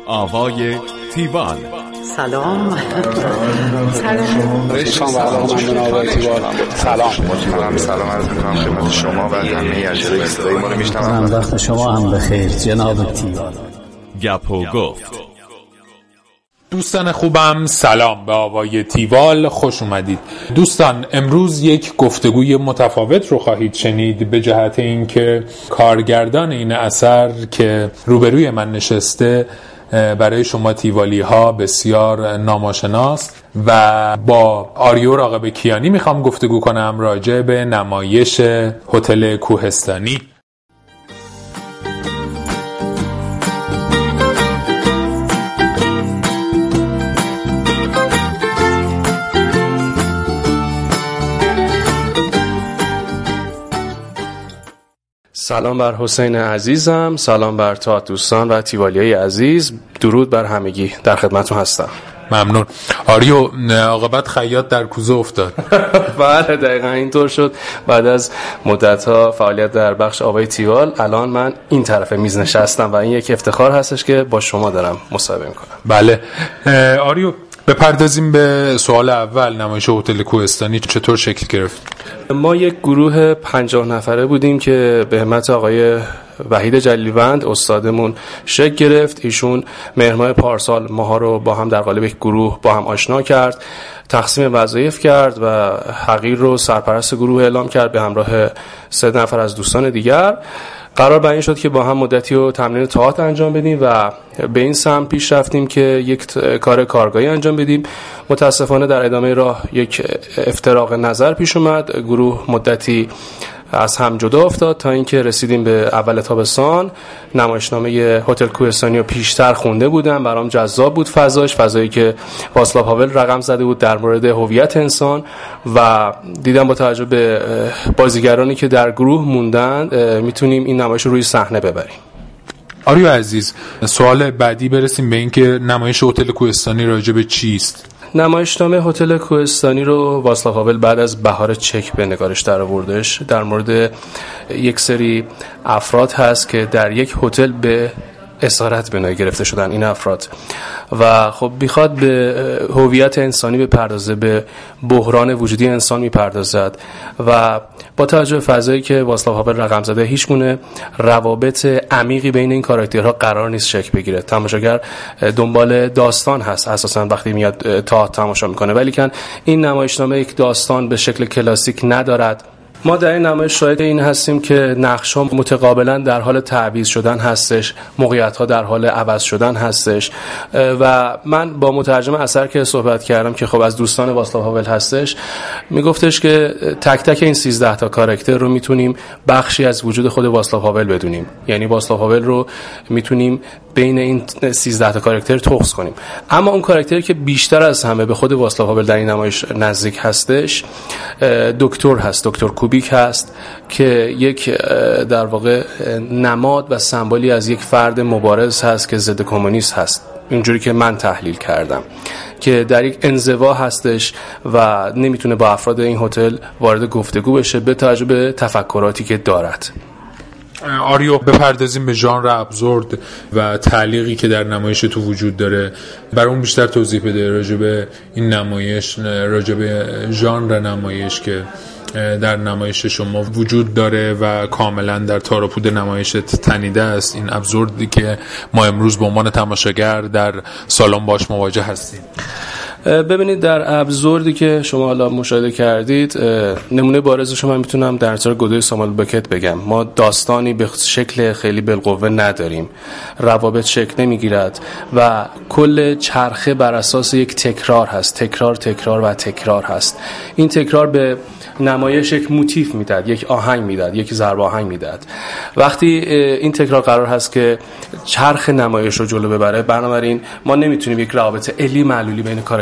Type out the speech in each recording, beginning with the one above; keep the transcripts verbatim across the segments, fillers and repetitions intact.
آوای تیوال. سلام. سلام. سلام. سلام. سلام عرض می‌کنم خدمت شما و همه اجرای صدای ما رو میشنوم. وقت شما هم بخیر جناب تیوال. گپ و گفت. دوستان خوبم، سلام به آوای تیوال، خوش اومدید. دوستان، امروز یک گفتگوی متفاوت رو خواهید شنید به جهت اینکه کارگردان این اثر که روبروی من نشسته برای شما تیوالی ها بسیار ناماشناست و با آریو راغب کیانی میخوام گفتگو کنم راجع به نمایش هتل کوهستانی. سلام بر حسین عزیزم، سلام بر تا دوستان و تیوالیای عزیز، درود بر همگی، در خدمتتون هستم. ممنون. آریو، عاقبت خیاط در کوزه افتاد. بله دقیقاً اینطور شد. بعد از مدت‌ها فعالیت در بخش آوای تیوال الان من این طرف میز نشستم و این یک افتخار هستش که با شما دارم مصاحبه می‌کنم. بله. آریو، بپردازیم به سوال اول. نمایش هتل کوهستانی چطور شکل گرفت؟ ما یک گروه پنجاه نفره بودیم که به همت آقای وحید جلیلوند استادمون شکل گرفت. ایشون مهر ماه پارسال ماها رو با هم در قالب یک گروه با هم آشنا کرد، تقسیم وظایف کرد و حقیر رو سرپرست گروه اعلام کرد به همراه سه نفر از دوستان دیگر. قرار بر این شد که با هم مدتی رو تمرین تئاتر انجام بدیم و به این سمت پیش رفتیم که یک کار کارگاهی انجام بدیم. متاسفانه در ادامه راه یک افتراق نظر پیش اومد، گروه مدتی از هم جدا افتاد تا اینکه رسیدیم به اول تابستان. نمایشنامه هتل کوهستانی رو پیشتر خونده بودم، برام جذاب بود فضاش، فضایی که واسلاو هاول رقم زده بود در مورد هویت انسان و دیدم با توجه به بازیگرانی که در گروه موندن میتونیم این نمایش رو روی صحنه ببریم. آریو عزیز، سوال بعدی برسیم به این که نمایش هتل کوهستانی راجع به چیست؟ نمایشنامه هتل کوهستانی رو واسلاو هاول بعد از بهار چک به نگارش در آوردش. در مورد یک سری افراد هست که در یک هتل به اسارت بنایی گرفته شدن این افراد و خب میخواد به هویت انسانی بپردازه، به بحران وجودی انسان میپردازد و با توجه به فضایی که واسلاو هاول رقم زده هیچ گونه روابط عمیقی بین این کاراکترها قرار نیست شکل بگیره. تماشاگر دنبال داستان هست اساسا وقتی میاد تا تماشا میکنه، ولی کن این نمایشنامه یک داستان به شکل کلاسیک ندارد. ما در این نمایش شاهد این هستیم که نقش‌ها متقابلا در حال تعویض شدن هستش، موقعیت‌ها در حال عوض شدن هستش و من با مترجم اثر که صحبت کردم که خب از دوستان واسلاو هاول هستش، میگفتش که تک تک این سیزده تا کاراکتر رو میتونیم بخشی از وجود خود واسلاو هاول بدونیم، یعنی واسلاو هاول رو میتونیم بین این سیزده تا کاراکتر تخص کنیم. اما اون کاراکتری که بیشتر از همه به خود واسلاو هاول در این نمایش نزدیک هستش دکتر هست، دکتر کوبیک هست که یک در واقع نماد و سمبولی از یک فرد مبارز هست که ضد کمونیست هست، اینجوری که من تحلیل کردم، که در یک انزوا هستش و نمیتونه با افراد این هتل وارد گفتگو بشه به توجه به تفکراتی که دارد. آریو، بپردازیم به ژانر ابزورد و تعلیقی که در نمایش تو وجود داره. برام بیشتر توضیح بده راجع به این نمایش، راجع به ژانر نمایش که در نمایش شما وجود داره و کاملا در تار و پود نمایشت تنیده است، این ابزوردی که ما امروز به عنوان تماشاگر در سالن باش مواجه هستیم. ببینید، در ابزوردی که شما حالا مشاهده کردید، نمونه بارزش من میتونم در اثر گودوی ساموئل بکت بگم. ما داستانی به شکل خیلی بالقوه نداریم، روابط شکل نمیگیرد و کل چرخه بر اساس یک تکرار هست، تکرار تکرار و تکرار هست. این تکرار به نمایش یک موتیف میداد، یک آهنگ میداد، یک ضرب آهنگ میداد. وقتی این تکرار قرار هست که چرخ نمایش رو جلو ببره، بنابراین ما نمیتونیم یک روابط علی معلولی بین کاراکتر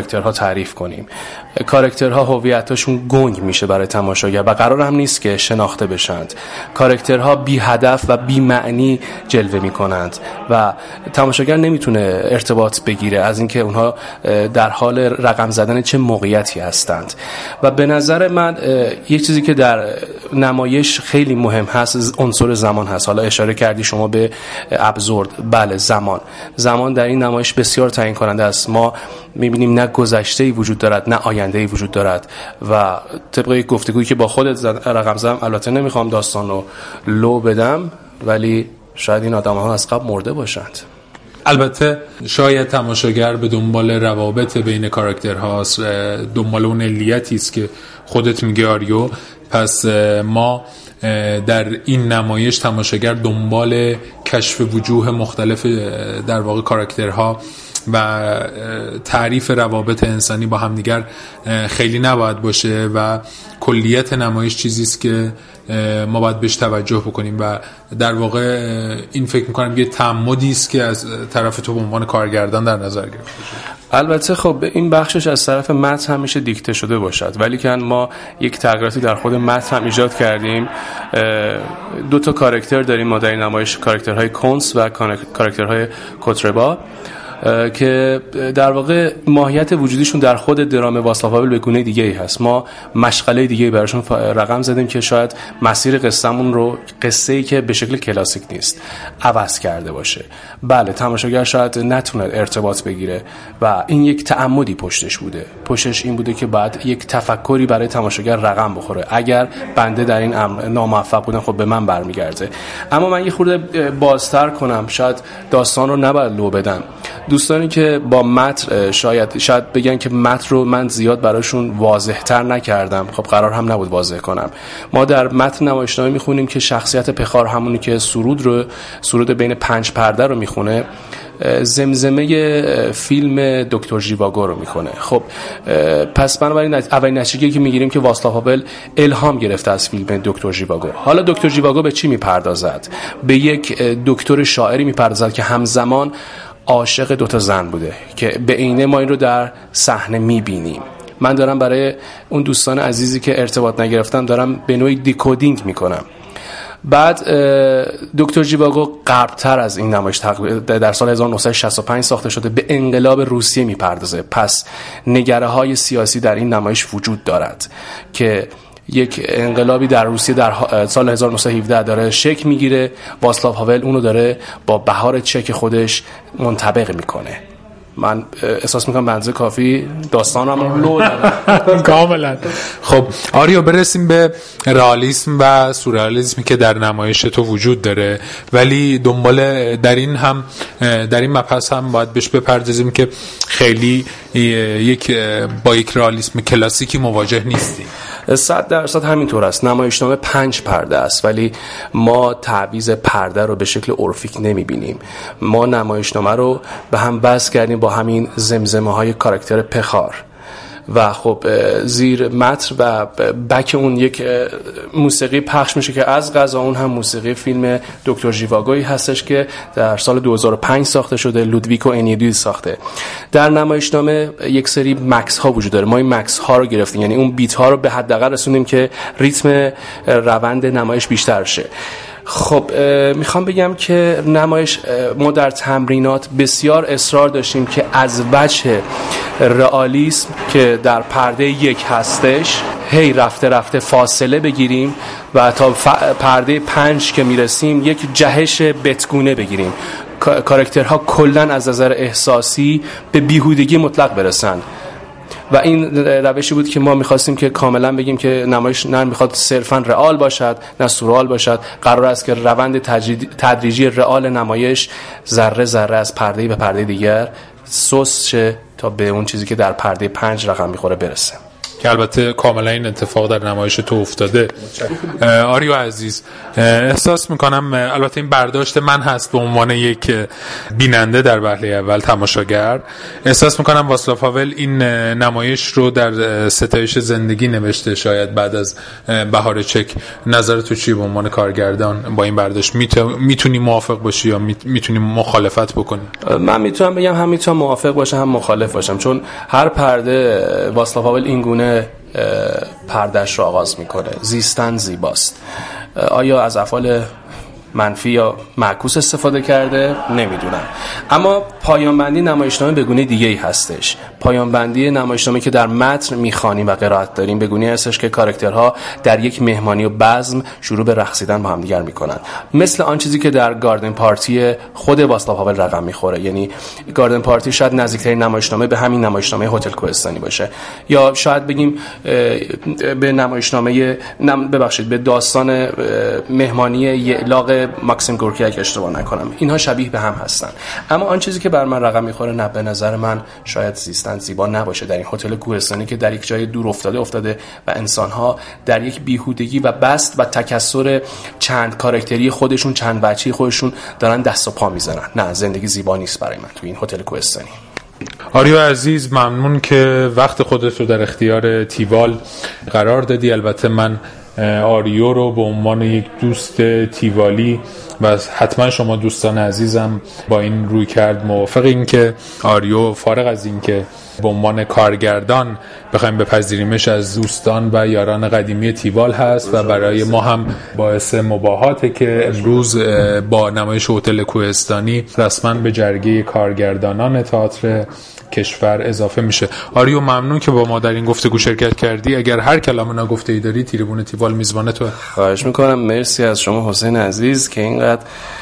کاراکترها تعریف کنیم. کاراکترها هویتاشون گنگ میشه برای تماشاگر و قرار هم نیست که شناخته بشند. کاراکترها بی هدف و بی معنی جلوه میکنند و تماشاگر نمیتونه ارتباط بگیره از اینکه اونها در حال رقم زدن چه موقعیتی هستند. و به نظر من یک چیزی که در نمایش خیلی مهم هست عنصر زمان هست. حالا اشاره کردی شما به ابزورد. بله، زمان زمان در این نمایش بسیار تعیین کننده است. ما میبینیم نه گذشته‌ای وجود دارد نه آینده‌ای وجود دارد و طبق یک گفتگویی که با خودت رقم زدم، البته نمیخوام داستان رو لو بدم ولی شاید این آدم‌ها از قبل مرده باشند. البته شاید تماشاگر به دنبال روابط بین کاراکترهاست، دنبال اون علیتی است که خودت میگی آریو. پس ما در این نمایش تماشاگر دنبال کشف وجوه مختلف در واقع کاراکترها و تعریف روابط انسانی با همدیگر خیلی نباید باشه و کلیت نمایش چیزی است که ما باید بهش توجه بکنیم و در واقع این فکر می‌کنم یه تعمدی است که از طرف تو به عنوان کارگردان در نظر گرفته شده. البته خب این بخشش از طرف متن همیشه دیکته شده باشد، ولی که ما یک تغییراتی در خود متن هم ایجاد کردیم. دو تا کاراکتر داریم ما در این نمایش، کاراکترهای کنس و کاراکترهای کوتربا که در واقع ماهیت وجودیشون در خود درام واصلاف هاول به گونه دیگه‌ای هست. ما مشغله دیگه‌ای براشون رقم زدیم که شاید مسیر قصه‌مون رو، قصه‌ای که به شکل کلاسیک نیست، عوض کرده باشه. بله، تماشاگر شاید نتونه ارتباط بگیره و این یک تعمدی پشتش بوده. پشتش این بوده که بعد یک تفکری برای تماشاگر رقم بخوره. اگر بنده در این امر ناموفق بودم خب به من برمیگرده. اما من یه خورده بازتر کنم، شاید داستان رو نباید لو بدم. دوستانی که با متن شاید شاید بگن که متن رو من زیاد براشون واضح‌تر نکردم. خب قرار هم نبود واضح کنم. ما در متن نمایشنامه میخونیم که شخصیت پخار، همونی که سرود رو سرود بین پنج پرده رو میخونه، زمزمه فیلم دکتر ژیواگو رو میکنه. خب پس بنابراین اولین نتیجه‌ای که میگیریم که واصلاف هاول الهام گرفته از فیلم دکتر ژیواگو. حالا دکتر ژیواگو به چی میپردازد؟ به یک دکتر شاعری میپردازد که همزمان عاشق دوتا زن بوده که به عینه ما این رو در صحنه میبینیم. من دارم برای اون دوستان عزیزی که ارتباط نگرفتن دارم به نوعی دیکودینگ میکنم. بعد دکتر ژیواگو غرب‌تر از این نمایش در سال هزار و نهصد و شصت و پنج ساخته شده، به انقلاب روسیه میپردازه. پس نگره‌های سیاسی در این نمایش وجود دارد که یک انقلابی در روسیه در سال هزار و نهصد و هفده داره شکل میگیره. واصلاف هاول اونو داره با بهار چک خودش منطبق میکنه. من احساس میکنم بنزه کافی داستانم رو لو دادم کاملا. خب آریو، برسیم به رئالیسم و سورئالیسمی که در نمایش تو وجود داره، ولی دنبال در این هم در این مبحث هم باید بهش بپردازیم که خیلی یک با یک رئالیسم کلاسیکی مواجه نیستیم. صد درصد همینطور است. نمایشنامه پنج پرده است ولی ما تعویض پرده رو به شکل عرفی نمیبینیم. ما نمایشنامه رو به هم بس کردیم با همین زمزمه های کاراکتر پخار و خب زیر متن و بک اون یک موسیقی پخش میشه که از قضا اون هم موسیقی فیلم دکتر ژیواگویی هستش که در سال دو هزار و پنج ساخته شده، لودویکو انیدی ساخته. در نمایشنامه یک سری مکس ها وجود داره. ما این مکس ها رو گرفتیم، یعنی اون بیت ها رو به حداقل رسوندیم که ریتم روند نمایش بیشتر شه. خب میخوام بگم که نمایش ما در تمرینات بسیار اصرار داشتیم که از وجه رئالیسم که در پرده یک هستش هی رفته رفته فاصله بگیریم و تا پرده پنج که میرسیم یک جهش بتگونه بگیریم. کاراکترها کلن از نظر احساسی به بیهودگی مطلق برسن و این روشی بود که ما می‌خواستیم که کاملا بگیم که نمایش نه می‌خواد صرفاً رئال باشد نه سورئال باشد. قرار است که روند تدریجی رئال نمایش ذره ذره از پرده به پرده دیگر سوس شه تا به اون چیزی که در پرده پنج رقم می‌خوره برسه. که البته کاملا این اتفاق در نمایش تو افتاده. آریو عزیز، احساس میکنم البته این برداشت من هست به عنوان یک بیننده در وهله اول، تماشاگر، احساس میکنم واسلاو هاول این نمایش رو در ستایش زندگی نوشته. شاید بعد از بهار چک نظر تو چیه به عنوان کارگردان با این برداشت؟ میتونی موافق باشی یا میتونی مخالفت بکنی؟ من میتونم بگم هم میتونم موافق باشم هم مخالف باشم، چون هر پرده واسلاو هاول این گونه پردهش رو آغاز میکنه. زیستن زیباست. آیا از افعال منفی یا معکوس استفاده کرده؟ نمیدونم. اما پایان‌بندی نمایشنامه به گونه دیگه‌ای هستش. پایان‌بندی نمایشنامه که در متن می‌خوانیم و قرائت داریم به گونه‌ای هستش که کاراکترها در یک مهمانی و بزم شروع به رقصیدن با هم دیگر می‌کنن، مثل آن چیزی که در گاردن پارتی خود واسلاو هاول رقم می‌خوره. یعنی گاردن پارتی شاید نزدیکترین نمایشنامه به همین نمایشنامه هتل کوهستانی باشه، یا شاید بگیم به نمایشنامه نم ببخشید به داستان مهمانی یعلاق ماکسیم گورکی اگه اشتباه نکنم. اینها شبیه به هم هستن. اما آن چیزی که بر من رقم میخوره، نه، به نظر من شاید زیستن زیبا نباشه در این هتل کوهستانی که در یک جای دور افتاده افتاده و انسانها در یک بیهودگی و بست و تکثر چند کاراکتری خودشون، چند بچه‌ی خودشون دارن دست و پا میزنن. نه، زندگی زیبا نیست برای من تو این هتل کوهستانی. آریو عزیز، ممنون که وقت خودت رو در اختیار تیوال قرار دادی. البته من آریو رو به عنوان یک دوست تیوالی و حتما شما دوستان عزیزم با این روی کرد موافق این که آریو فارغ از این که به عنوان کارگردان بخوایم بپذیریمش از دوستان و یاران قدیمی تیوال هست و برای ما هم باعث مباهاته که امروز با نمایش هتل کوهستانی رسما به جرگه کارگردانان تئاتر کشور اضافه میشه. آریو، ممنون که با ما در این گفتگو شرکت کردی. اگر هر کلام ناگفته‌ای داری، تریبون تیوال میزبان تو. خواهش میکنم. مرسی از شما حسین عزیز که اینقدر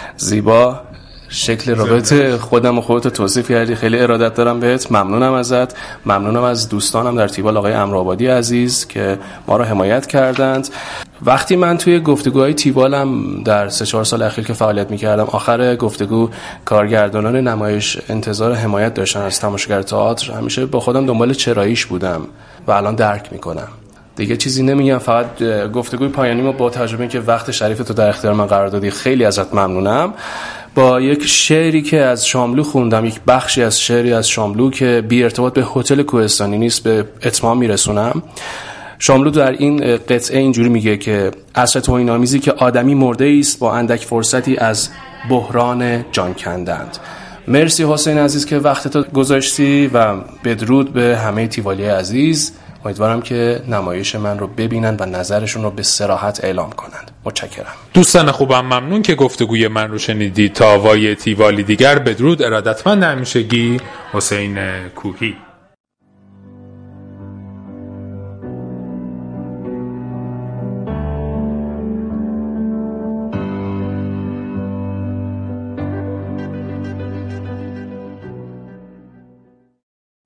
زیبا شکل رابطه خودم و خودت توصیف کردی. خیلی ارادت دارم بهت. ممنونم ازت. ممنونم از دوستانم در تیوال، آقای امرآبادی عزیز که ما رو حمایت کردند. وقتی من توی گفتگوهای تیوالم در سه چهار سال اخیر که فعالیت میکردم، آخر گفتگو کارگردانان نمایش انتظار حمایت داشتن از تماشاگر تئاتر، همیشه با خودم دنبال چراییش بودم و الان درک میکنم. دیگه چیزی نمیگم، فقط گفتگوی پایانیمو با تجربه که وقت شریف تو در اختیار من قرار دادی خیلی ازت ممنونم. با یک شعری که از شاملو خوندم، یک بخشی از شعری از شاملو که بی ارتباط به هتل کوهستانی نیست، به اتمام میرسونم. شاملو در این قطعه اینجوری میگه که عصر توهین‌آمیزی که آدمی مرده است با اندک فرصتی از بحران جان کندند. مرسی حسین عزیز که وقتتو گذاشتی و بدرود به همه تیوالی عزیز. امیدوارم که نمایش من رو ببینن و نظرشون رو به صراحت اعلام کنند. متشکرم. دوستان خوبم، ممنون که گفتگوی من رو شنیدید. تا وای تیوالی دیگر بدرود. ارادتمند همیشگی، حسین کوهی.